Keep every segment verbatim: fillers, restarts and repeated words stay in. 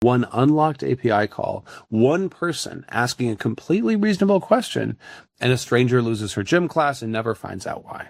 One unlocked A P I call, one person asking a completely reasonable question, and a stranger loses her gym class and never finds out why.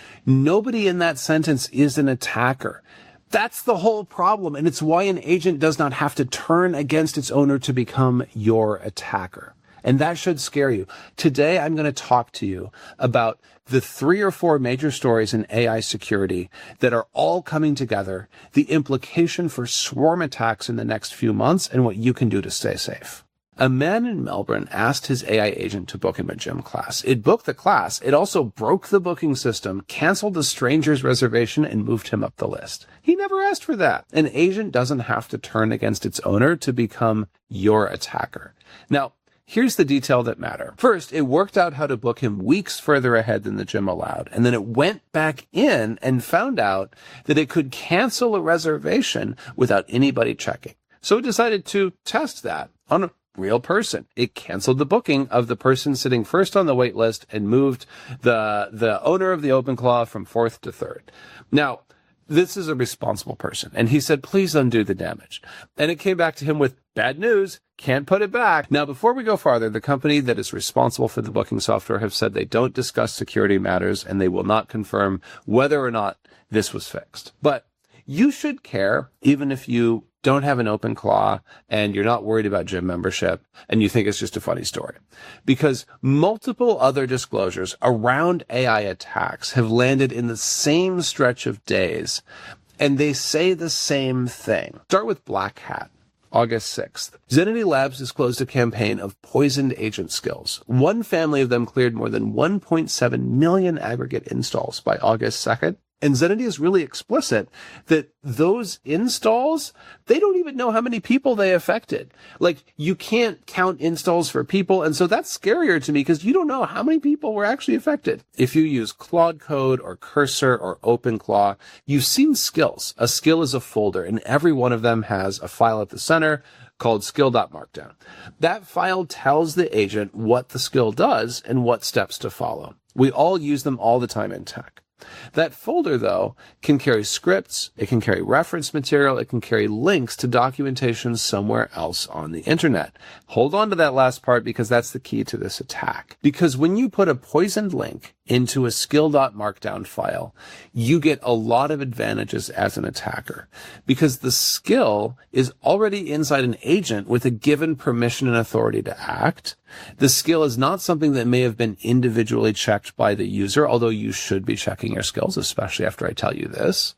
Nobody in that sentence is an attacker. That's the whole problem, and it's why an agent does not have to turn against its owner to become your attacker. And that should scare you. Today, I'm going to talk to you about the three or four major stories in A I security that are all coming together, the implication for swarm attacks in the next few months, and what you can do to stay safe. A man in Melbourne asked his A I agent to book him a gym class. It booked the class. It also broke the booking system, canceled the stranger's reservation, and moved him up the list. He never asked for that. An agent doesn't have to turn against its owner to become your attacker. Now, here's the detail that matter. First, it worked out how to book him weeks further ahead than the gym allowed. And then it went back in and found out that it could cancel a reservation without anybody checking. So it decided to test that on a real person. It canceled the booking of the person sitting first on the wait list and moved the, the owner of the OpenClaw from fourth to third. Now, this is a responsible person. And he said, please undo the damage. And it came back to him with bad news. Can't put it back. Now, before we go farther, the company that is responsible for the booking software have said they don't discuss security matters and they will not confirm whether or not this was fixed. But you should care, even if you don't have an OpenClaw and you're not worried about gym membership and you think it's just a funny story. Because multiple other disclosures around A I attacks have landed in the same stretch of days, and they say the same thing. Start with Black Hat. August sixth. Zenity Labs disclosed a campaign of poisoned agent skills. One family of them cleared more than one point seven million aggregate installs by August second. And Zenity is really explicit that those installs, they don't even know how many people they affected. Like, you can't count installs for people. And so that's scarier to me because you don't know how many people were actually affected. If you use Claude Code or Cursor or OpenClaw, you've seen skills. A skill is a folder, and every one of them has a file at the center called skill.markdown. That file tells the agent what the skill does and what steps to follow. We all use them all the time in tech. That folder, though, can carry scripts, it can carry reference material, it can carry links to documentation somewhere else on the internet. Hold on to that last part because that's the key to this attack. Because when you put a poisoned link into a skill.markdown file, you get a lot of advantages as an attacker. Because the skill is already inside an agent with a given permission and authority to act. The skill is not something that may have been individually checked by the user, although you should be checking your skills, especially after I tell you this.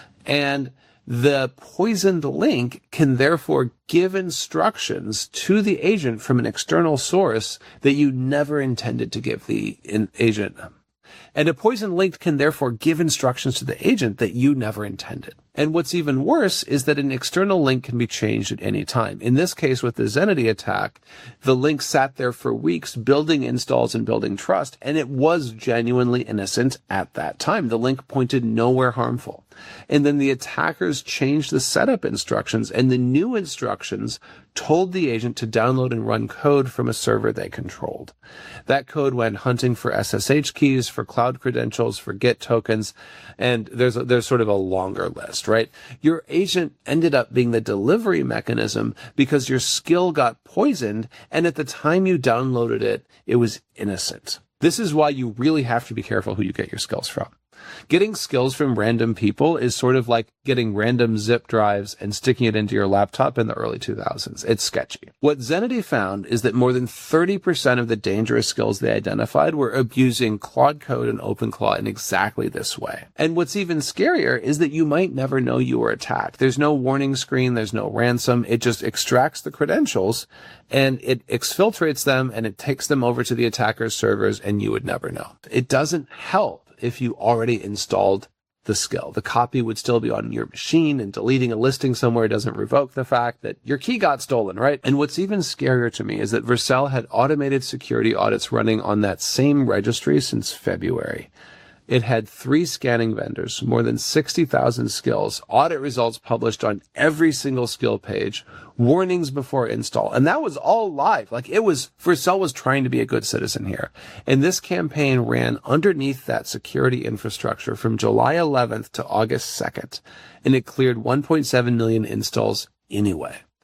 And the poisoned link can therefore give instructions to the agent from an external source that you never intended to give the in- agent. And a poisoned link can therefore give instructions to the agent that you never intended. And what's even worse is that an external link can be changed at any time. In this case, with the Zenity attack, the link sat there for weeks building installs and building trust, and it was genuinely innocent at that time. The link pointed nowhere harmful. And then the attackers changed the setup instructions, and the new instructions told the agent to download and run code from a server they controlled. That code went hunting for S S H keys, for cloud credentials, for Git tokens, and there's a, there's sort of a longer list, right? Your agent ended up being the delivery mechanism because your skill got poisoned, and at the time you downloaded it, it was innocent. This is why you really have to be careful who you get your skills from. Getting skills from random people is sort of like getting random zip drives and sticking it into your laptop in the early two thousands. It's sketchy. What Zenity found is that more than thirty percent of the dangerous skills they identified were abusing Claude Code and OpenClaw in exactly this way. And what's even scarier is that you might never know you were attacked. There's no warning screen. There's no ransom. It just extracts the credentials and it exfiltrates them and it takes them over to the attacker's servers and you would never know. It doesn't help if you already installed the skill. The copy would still be on your machine, and deleting a listing somewhere doesn't revoke the fact that your key got stolen, right? And what's even scarier to me is that Vercel had automated security audits running on that same registry since February. It had three scanning vendors, more than sixty thousand skills, audit results published on every single skill page, warnings before install. And that was all live. Like it was, Vercel was trying to be a good citizen here. And this campaign ran underneath that security infrastructure from July eleventh to August second. And it cleared one point seven million installs anyway.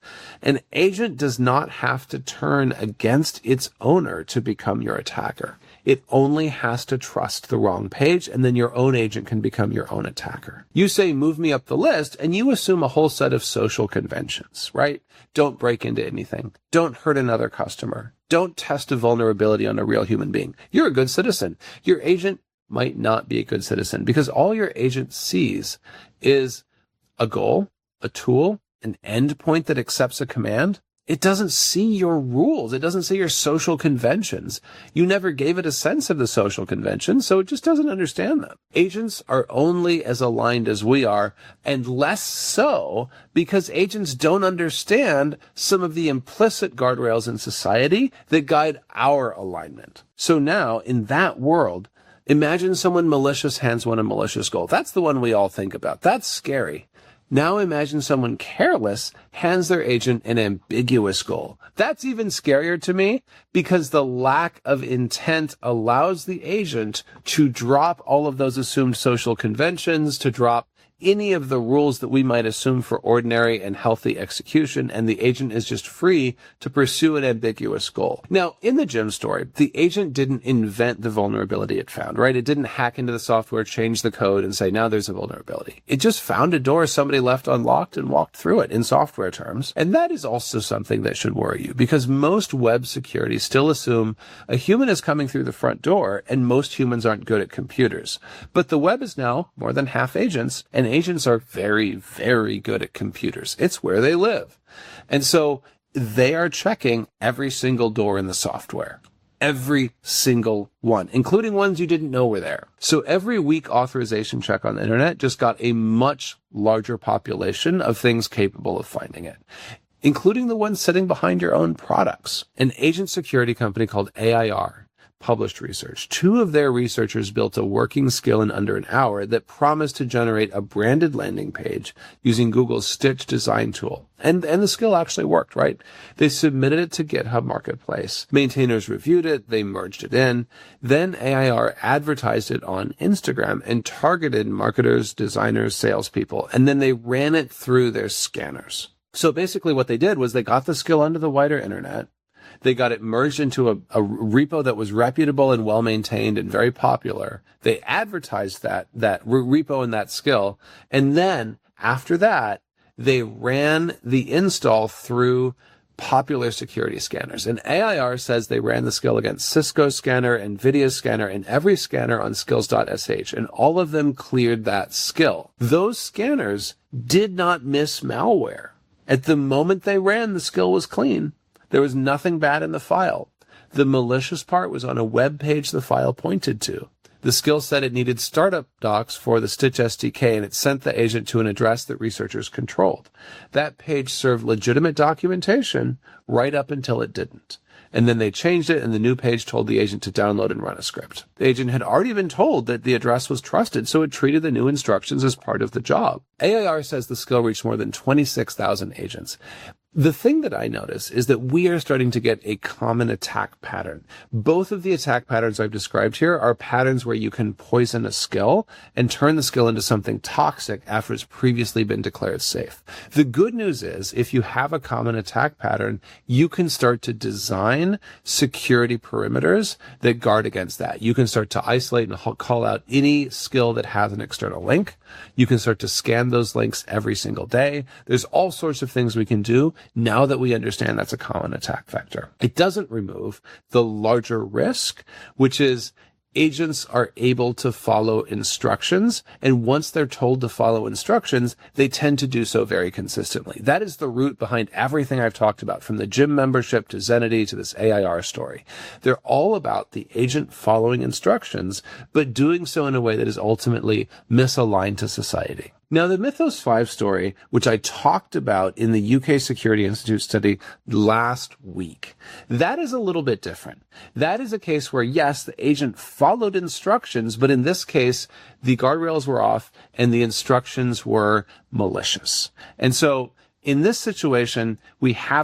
An agent does not have to turn against its owner to become your attacker. It only has to trust the wrong page, and then your own agent can become your own attacker. You say, move me up the list, and you assume a whole set of social conventions, right? Don't break into anything. Don't hurt another customer. Don't test a vulnerability on a real human being. You're a good citizen. Your agent might not be a good citizen because all your agent sees is a goal, a tool, an endpoint that accepts a command. It doesn't see your rules. It doesn't see your social conventions. You never gave it a sense of the social conventions, so it just doesn't understand them. Agents are only as aligned as we are, and less so because agents don't understand some of the implicit guardrails in society that guide our alignment. So now, in that world, imagine someone malicious hands one a malicious goal. That's the one we all think about. That's scary. Now imagine someone careless hands their agent an ambiguous goal. That's even scarier to me because the lack of intent allows the agent to drop all of those assumed social conventions, to drop any of the rules that we might assume for ordinary and healthy execution, and the agent is just free to pursue an ambiguous goal. Now, in the Jim story, the agent didn't invent the vulnerability it found, right? It didn't hack into the software, change the code, and say, now there's a vulnerability. It just found a door somebody left unlocked and walked through it in software terms. And that is also something that should worry you, because most web security still assume a human is coming through the front door, and most humans aren't good at computers. But the web is now more than half agents, and agents are very, very good at computers. It's where they live. And so they are checking every single door in the software. Every single one, including ones you didn't know were there. So every weak authorization check on the internet just got a much larger population of things capable of finding it, including the ones sitting behind your own products. An agent security company called A I R published research. Two of their researchers built a working skill in under an hour that promised to generate a branded landing page using Google's Stitch design tool. And, and the skill actually worked, right? They submitted it to GitHub Marketplace. Maintainers reviewed it. They merged it in. Then A I R advertised it on Instagram and targeted marketers, designers, salespeople. And then they ran it through their scanners. So basically what they did was they got the skill onto the wider internet. They got it merged into a, a repo that was reputable and well-maintained and very popular. They advertised that, that re- repo and that skill. And then after that, they ran the install through popular security scanners. And A I R says they ran the skill against Cisco Scanner, NVIDIA Scanner, and every scanner on skills dot S H. And all of them cleared that skill. Those scanners did not miss malware. At the moment they ran, the skill was clean. There was nothing bad in the file. The malicious part was on a web page the file pointed to. The skill said it needed startup docs for the Stitch S D K, and it sent the agent to an address that researchers controlled. That page served legitimate documentation right up until it didn't. And then they changed it, and the new page told the agent to download and run a script. The agent had already been told that the address was trusted, so it treated the new instructions as part of the job. A I R says the skill reached more than twenty-six thousand agents. The thing that I notice is that we are starting to get a common attack pattern. Both of the attack patterns I've described here are patterns where you can poison a skill and turn the skill into something toxic after it's previously been declared safe. The good news is, if you have a common attack pattern, you can start to design security perimeters that guard against that. You can start to isolate and call out any skill that has an external link. You can start to scan those links every single day. There's all sorts of things we can do now that we understand that's a common attack vector. It doesn't remove the larger risk, which is agents are able to follow instructions, and once they're told to follow instructions, they tend to do so very consistently. That is the root behind everything I've talked about, from the gym membership to Zenity to this A I R story. They're all about the agent following instructions, but doing so in a way that is ultimately misaligned to society. Now, the Mythos five story, which I talked about in the U K Security Institute study last week, that is a little bit different. That is a case where, yes, the agent followed instructions, but in this case, the guardrails were off and the instructions were malicious. And so in this situation, we have a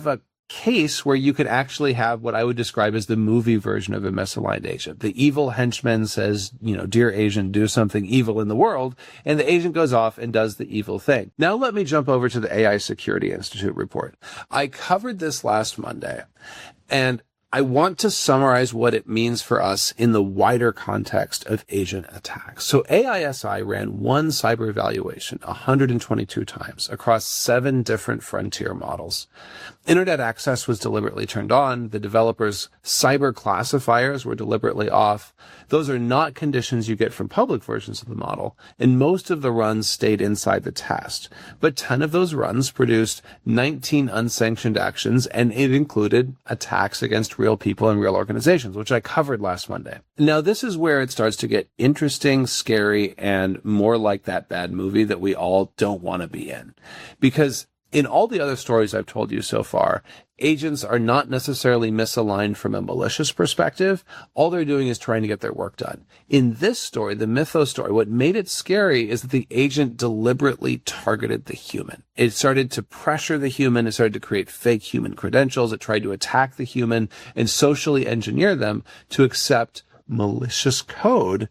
case where you could actually have what I would describe as the movie version of a misaligned agent. The evil henchman says, you know, dear agent, do something evil in the world, and the agent goes off and does the evil thing. Now let me jump over to the A I Security Institute report. I covered this last Monday, and I want to summarize what it means for us in the wider context of agent attacks. So A I S I ran one cyber evaluation one hundred twenty-two times across seven different frontier models. Internet access was deliberately turned on. The developers' cyber classifiers were deliberately off. Those are not conditions you get from public versions of the model, and most of the runs stayed inside the test. But ten of those runs produced nineteen unsanctioned actions, and it included attacks against real people and real organizations, which I covered last Monday. Now, this is where it starts to get interesting, scary, and more like that bad movie that we all don't want to be in. Because in all the other stories I've told you so far, agents are not necessarily misaligned from a malicious perspective. All they're doing is trying to get their work done. In this story, the Mythos story, what made it scary is that the agent deliberately targeted the human. It started to pressure the human. It started to create fake human credentials. It tried to attack the human and socially engineer them to accept malicious code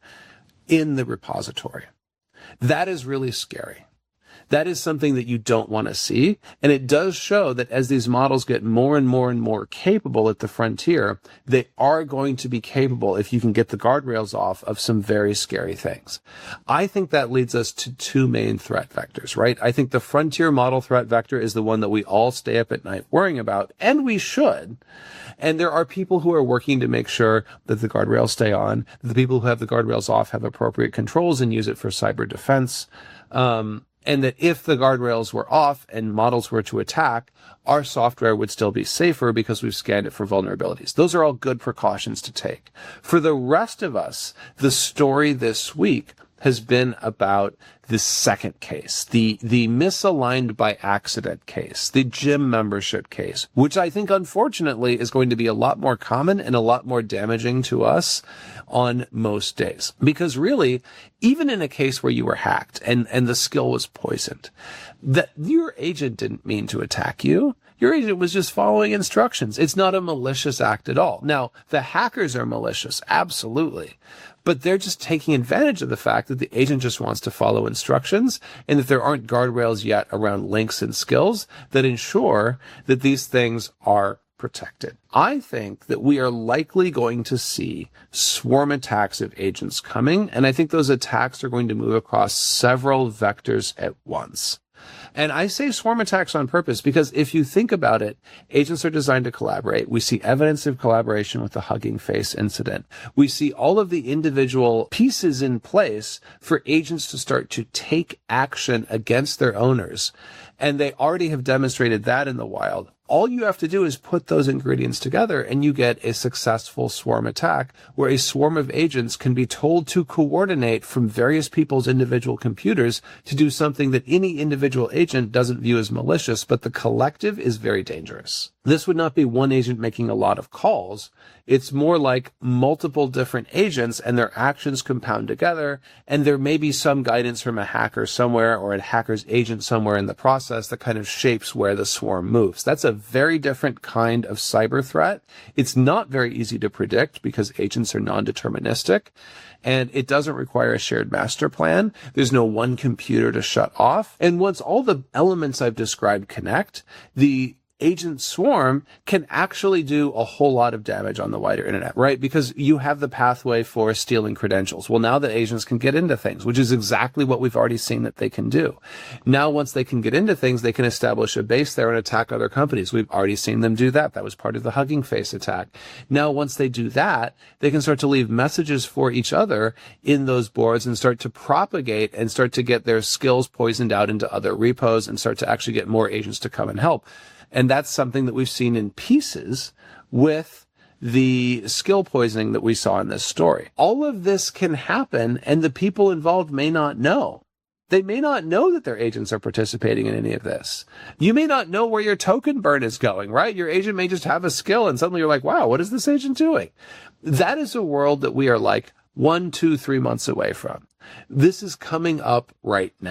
in the repository. That is really scary. That is something that you don't want to see. And it does show that as these models get more and more and more capable at the frontier, they are going to be capable, if you can get the guardrails off, of some very scary things. I think that leads us to two main threat vectors, right? I think the frontier model threat vector is the one that we all stay up at night worrying about, and we should. And there are people who are working to make sure that the guardrails stay on, that the people who have the guardrails off have appropriate controls and use it for cyber defense. Um, And that if the guardrails were off and models were to attack, our software would still be safer because we've scanned it for vulnerabilities. Those are all good precautions to take. For the rest of us, the story this week has been about the second case, the the misaligned by accident case, the gym membership case, which I think unfortunately is going to be a lot more common and a lot more damaging to us on most days. Because really, even in a case where you were hacked and, and the skill was poisoned, that your agent didn't mean to attack you. Your agent was just following instructions. It's not a malicious act at all. Now, the hackers are malicious, absolutely. But they're just taking advantage of the fact that the agent just wants to follow instructions and that there aren't guardrails yet around links and skills that ensure that these things are protected. I think that we are likely going to see swarm attacks of agents coming, and I think those attacks are going to move across several vectors at once. And I say swarm attacks on purpose because if you think about it, agents are designed to collaborate. We see evidence of collaboration with the Hugging Face incident. We see all of the individual pieces in place for agents to start to take action against their owners. And they already have demonstrated that in the wild. All you have to do is put those ingredients together and you get a successful swarm attack where a swarm of agents can be told to coordinate from various people's individual computers to do something that any individual agent doesn't view as malicious, but the collective is very dangerous. This would not be one agent making a lot of calls. It's more like multiple different agents and their actions compound together, and there may be some guidance from a hacker somewhere or a hacker's agent somewhere in the process that kind of shapes where the swarm moves. That's a very different kind of cyber threat. It's not very easy to predict because agents are non-deterministic, and it doesn't require a shared master plan. There's no one computer to shut off. And once all the elements I've described connect, the agent swarm can actually do a whole lot of damage on the wider internet, right? Because you have the pathway for stealing credentials. Well, now that agents can get into things, which is exactly what we've already seen that they can do. Now, once they can get into things, they can establish a base there and attack other companies. We've already seen them do that. That was part of the Hugging Face attack. Now, once they do that, they can start to leave messages for each other in those boards and start to propagate and start to get their skills poisoned out into other repos and start to actually get more agents to come and help. And that's something that we've seen in pieces with the skill poisoning that we saw in this story. All of this can happen, and the people involved may not know. They may not know that their agents are participating in any of this. You may not know where your token burn is going, right? Your agent may just have a skill, and suddenly you're like, wow, what is this agent doing? That is a world that we are like one, two, three months away from. This is coming up right now.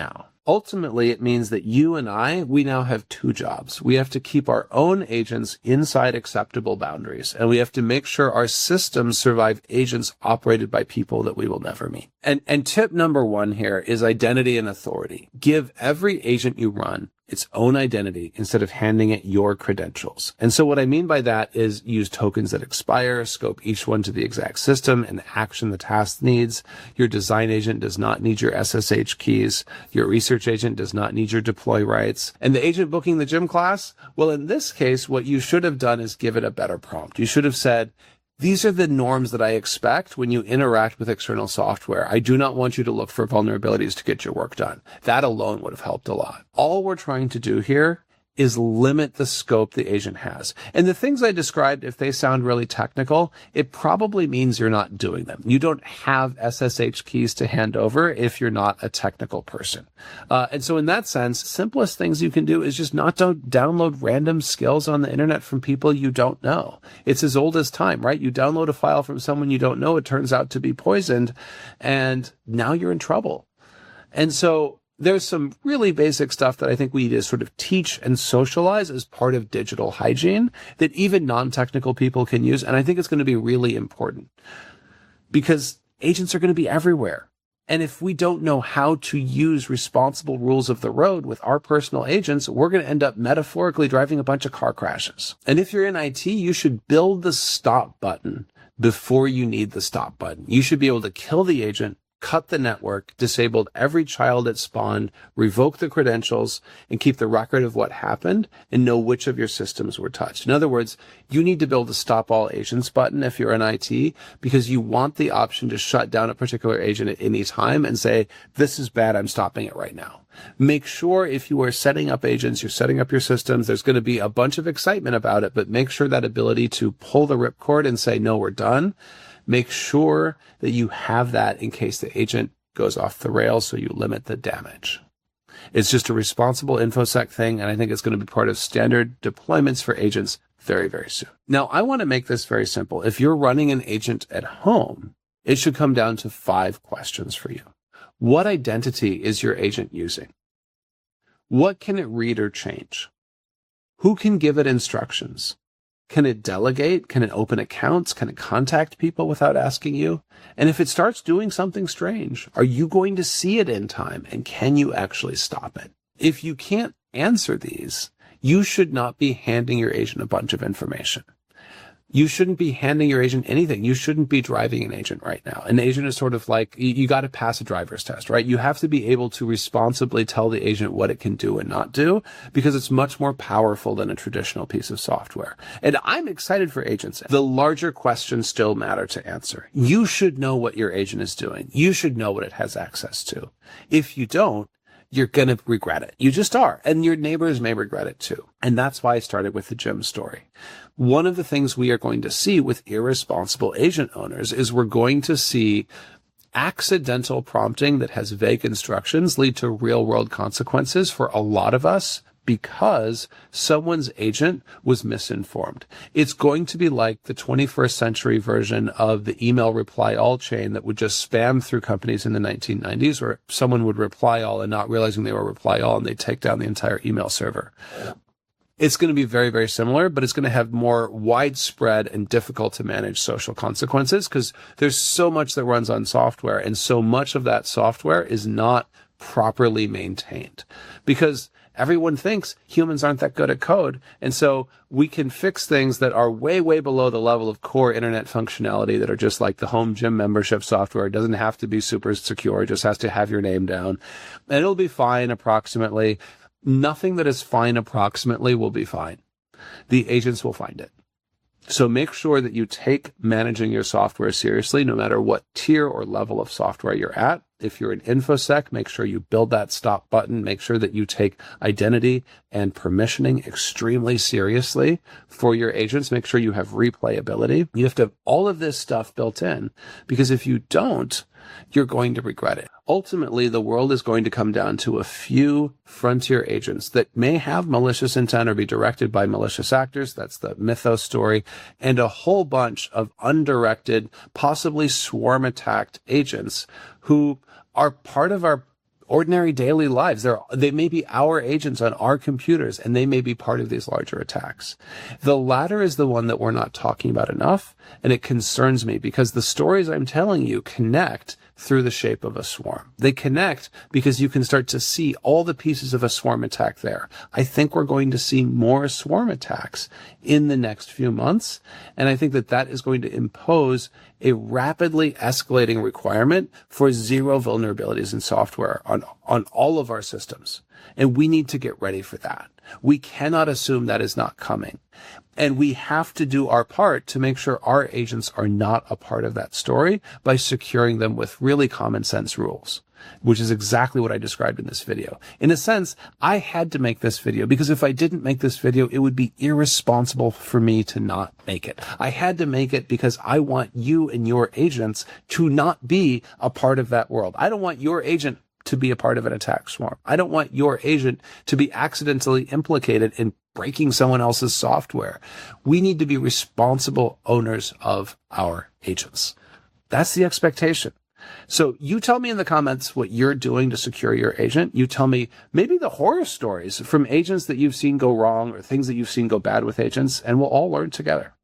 Ultimately, it means that you and I, we now have two jobs. We have to keep our own agents inside acceptable boundaries, and we have to make sure our systems survive agents operated by people that we will never meet. And, and tip number one here is identity and authority. Give every agent you run its own identity instead of handing it your credentials. And so what I mean by that is use tokens that expire, scope each one to the exact system and action the task needs. Your design agent does not need your S S H keys. Your research agent does not need your deploy rights. And the agent booking the gym class, well, in this case, what you should have done is give it a better prompt. You should have said, these are the norms that I expect when you interact with external software. I do not want you to look for vulnerabilities to get your work done. That alone would have helped a lot. All we're trying to do here is limit the scope the agent has. And the things I described, if they sound really technical, it probably means you're not doing them. You don't have S S H keys to hand over if you're not a technical person. Uh, and so in that sense, simplest things you can do is just not to download random skills on the internet from people you don't know. It's as old as time, right? You download a file from someone you don't know, it turns out to be poisoned, and now you're in trouble. And so there's some really basic stuff that I think we need to sort of teach and socialize as part of digital hygiene that even non-technical people can use. And I think it's going to be really important because agents are going to be everywhere. And if we don't know how to use responsible rules of the road with our personal agents, we're going to end up metaphorically driving a bunch of car crashes. And if you're in I T, you should build the stop button before you need the stop button. You should be able to kill the agent, cut the network, disabled every child it spawned, revoke the credentials, and keep the record of what happened and know which of your systems were touched. In other words, you need to build a stop all agents button if you're in I T because you want the option to shut down a particular agent at any time and say, this is bad, I'm stopping it right now. Make sure if you are setting up agents, you're setting up your systems, there's going to be a bunch of excitement about it, but make sure that ability to pull the ripcord and say, no, we're done. Make sure that you have that in case the agent goes off the rails so you limit the damage. It's just a responsible InfoSec thing, and I think it's going to be part of standard deployments for agents very, very soon. Now, I want to make this very simple. If you're running an agent at home, it should come down to five questions for you. What identity is your agent using? What can it read or change? Who can give it instructions? Can it delegate? Can it open accounts? Can it contact people without asking you? And if it starts doing something strange, are you going to see it in time? And can you actually stop it? If you can't answer these, you should not be handing your agent a bunch of information. You shouldn't be handing your agent anything. You shouldn't be driving an agent right now. An agent is sort of like, you, you got to pass a driver's test, right? You have to be able to responsibly tell the agent what it can do and not do because it's much more powerful than a traditional piece of software. And I'm excited for agents. The larger questions still matter to answer. You should know what your agent is doing. You should know what it has access to. If you don't, you're going to regret it. You just are. And your neighbors may regret it too. And that's why I started with the gym story. One of the things we are going to see with irresponsible agent owners is we're going to see accidental prompting that has vague instructions lead to real world consequences for a lot of us because someone's agent was misinformed. It's going to be like the twenty-first century version of the email reply all chain that would just spam through companies in the nineteen nineties where someone would reply all and not realizing they were reply all and they take down the entire email server. It's going to be very, very similar, but it's going to have more widespread and difficult to manage social consequences because there's so much that runs on software and so much of that software is not properly maintained because everyone thinks humans aren't that good at code. And so we can fix things that are way, way below the level of core internet functionality that are just like the home gym membership software. It doesn't have to be super secure. It just has to have your name down. And it'll be fine approximately. Nothing that is fine approximately will be fine. The agents will find it. So make sure that you take managing your software seriously, no matter what tier or level of software you're at. If you're an InfoSec, make sure you build that stop button. Make sure that you take identity and permissioning extremely seriously for your agents. Make sure you have replayability. You have to have all of this stuff built in because if you don't, you're going to regret it. Ultimately, the world is going to come down to a few frontier agents that may have malicious intent or be directed by malicious actors. That's the Mythos story. And a whole bunch of undirected, possibly swarm attacked agents who are part of our ordinary daily lives. They're, they may be our agents on our computers, and they may be part of these larger attacks. The latter is the one that we're not talking about enough, and it concerns me because the stories I'm telling you connect through the shape of a swarm. They connect because you can start to see all the pieces of a swarm attack there. I think we're going to see more swarm attacks in the next few months, and I think that that is going to impose a rapidly escalating requirement for zero vulnerabilities in software on, on all of our systems. And we need to get ready for that. We cannot assume that is not coming. And we have to do our part to make sure our agents are not a part of that story by securing them with really common sense rules, which is exactly what I described in this video. In a sense, I had to make this video because if I didn't make this video, it would be irresponsible for me to not make it. I had to make it because I want you and your agents to not be a part of that world. I don't want your agent to be a part of an attack swarm. I don't want your agent to be accidentally implicated in breaking someone else's software. We need to be responsible owners of our agents. That's the expectation. So you tell me in the comments what you're doing to secure your agent. You tell me maybe the horror stories from agents that you've seen go wrong or things that you've seen go bad with agents, and we'll all learn together.